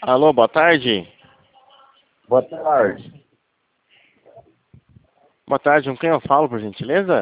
Alô, boa tarde. Boa tarde. Boa tarde, com quem eu falo, por gentileza?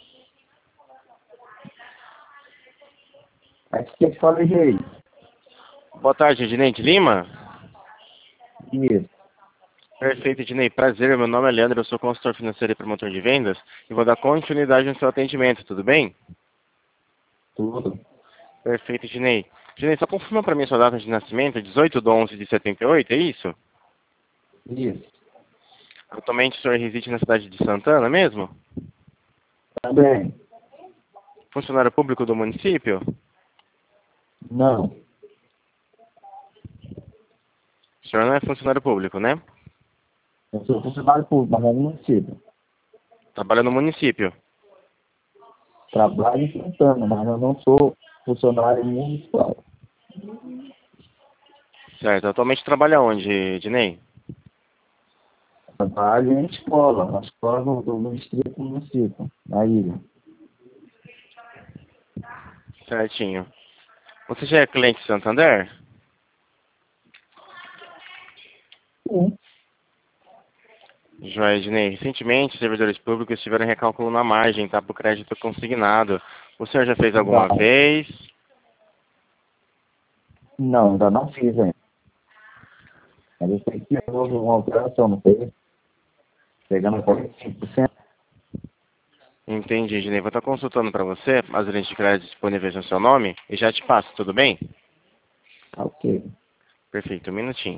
Aqui quem fala é Rei. Boa tarde, Ednei de Lima. Isso, Perfeito, Ednei. Prazer, meu nome é Leandro, eu sou consultor financeiro e promotor de vendas e vou dar continuidade no seu atendimento, tudo bem? tudo. Perfeito, Ednei. Ednei, só confirma para mim sua data de nascimento, 18/11/78, é isso? Isso. Atualmente o senhor reside na cidade de Santana mesmo? Também. Funcionário público do município? Não. O senhor não é funcionário público, né? Eu sou funcionário público, mas não no município. Trabalha no município. Trabalho em Santana, mas eu não sou funcionário municipal. Certo. Atualmente trabalha onde, Ednei? Trabalho em escola, na escola do distrito município, na ilha. Certinho. Você já é cliente de Santander? Sim. Joia, Ednei. Recentemente, servidores públicos tiveram recálculo na margem, tá? Para o crédito consignado. O senhor já fez alguma Não, vez? não, ainda não fiz ainda. Mas eu sei que houve uma operação, não foi? Pegando 45%. Entendi, Ednei. Vou estar consultando para você as linhas de crédito disponíveis no seu nome e já te passo, tudo bem? Ok. Perfeito, um minutinho.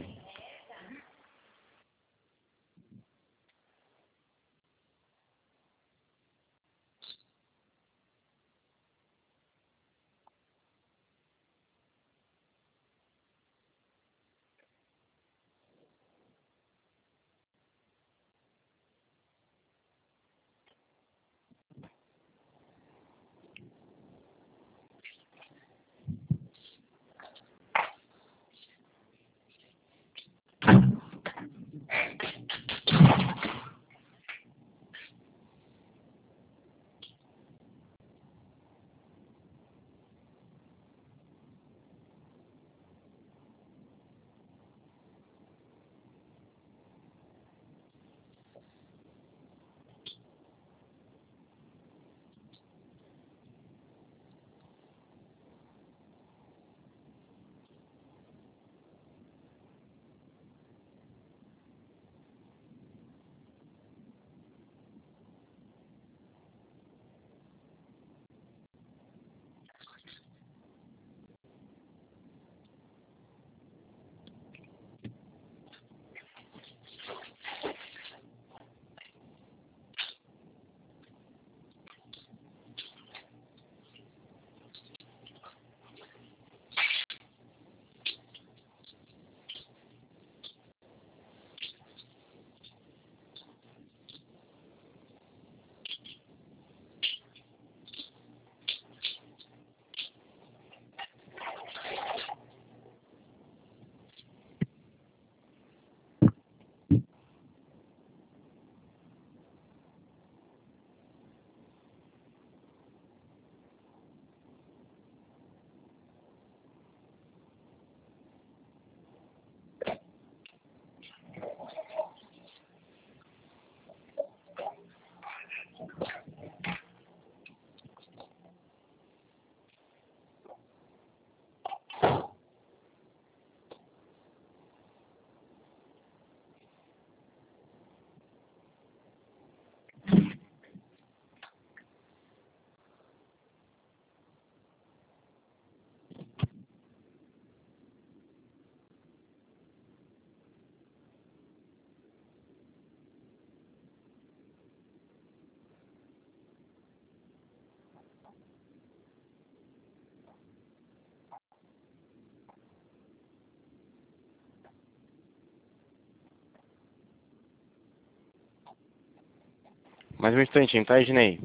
Mais um instantinho, tá, Ednei?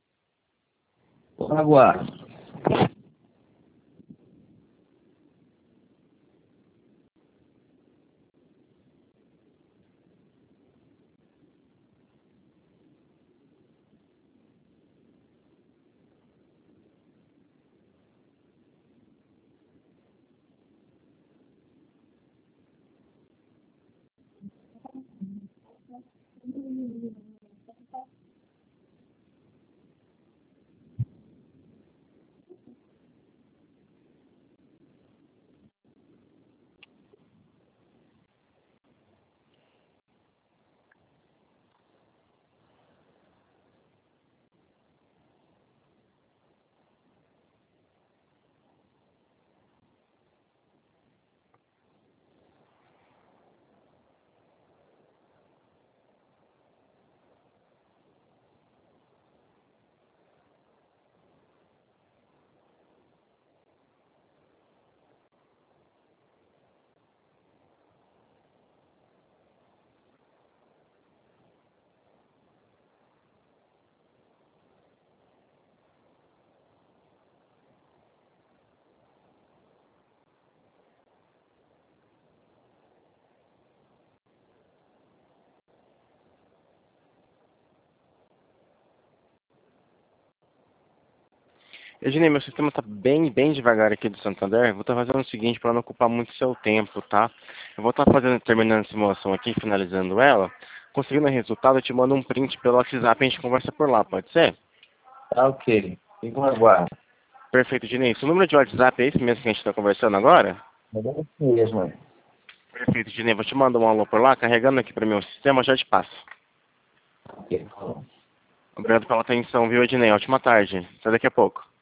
Aguardo. Ednei, meu sistema está bem devagar aqui do Santander. Vou estar fazendo o seguinte para não ocupar muito seu tempo, tá? Eu vou estar terminando a simulação aqui, finalizando ela. Conseguindo o resultado, eu te mando um print pelo WhatsApp e a gente conversa por lá, pode ser? Tá ok. Fica no aguardo. Perfeito, Ednei. Seu número de WhatsApp é esse mesmo que a gente está conversando agora? É isso mesmo. Perfeito, Ednei. Vou te mandar um alô por lá, carregando aqui para o meu sistema, eu já te passo. Ok, falou. Obrigado pela atenção, viu, Ednei? Ótima tarde. Até daqui a pouco.